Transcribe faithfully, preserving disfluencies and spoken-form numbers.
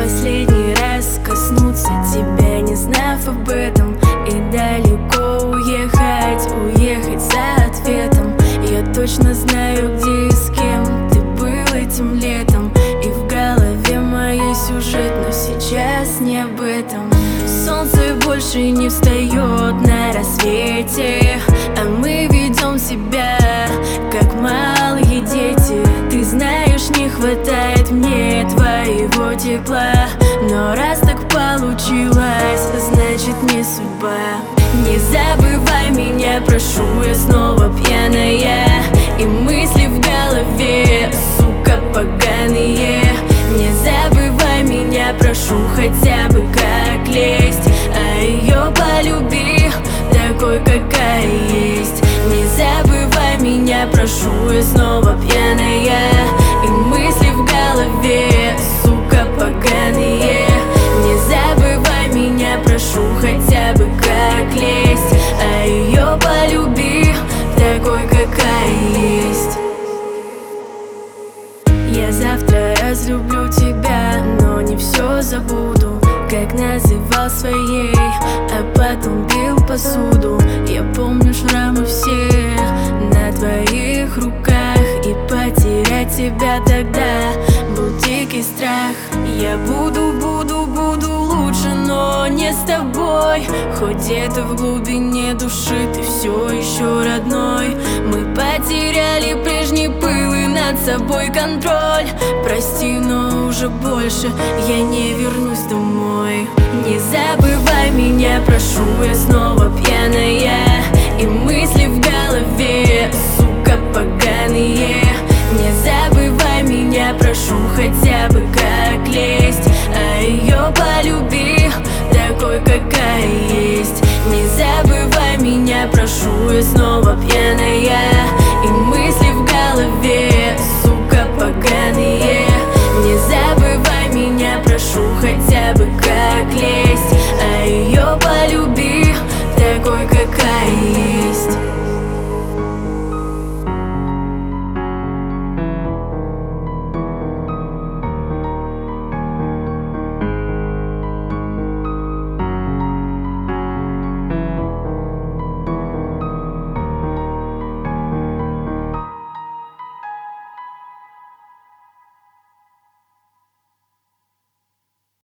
последний раз коснуться тебя, не знав об этом, и далеко уехать, уехать за ответом. Я точно знаю, где и с кем ты был этим летом, и в голове моей сюжет, но сейчас не об этом. Солнце больше не встает на рассвете, а мы ведем себя, как малые дети. Ты знаешь, не хватает мне твоего тепла, но раз так получилось, значит не судьба. Не забывай меня, прошу, я снова пьяная, и мысли в голове, сука, поганые. Не забывай меня, прошу, хотя бы как лезть, а ее полюби такой, какая есть. Не забывай меня, прошу, я снова пьяная, и мысли в голове, сука, поганые. Не забывай меня, прошу, хотя бы как лезть, а ее полюби такой, какая есть. Я завтра разлюблю тебя, но не все забуду, как называл своей, а потом бил посуду. Я помню шрамы все на твоих руках, и потерять тебя тогда был дикий страх. Я буду, буду, буду лучше, но не с тобой. Хоть где-то в глубине души ты все еще родной. Мы потеряли прежний пыл и над собой контроль. Прости, но уже больше я не вернусь домой. Не забывай меня, прошу, я снова пьяная, и мысли в голове, сука, поганые.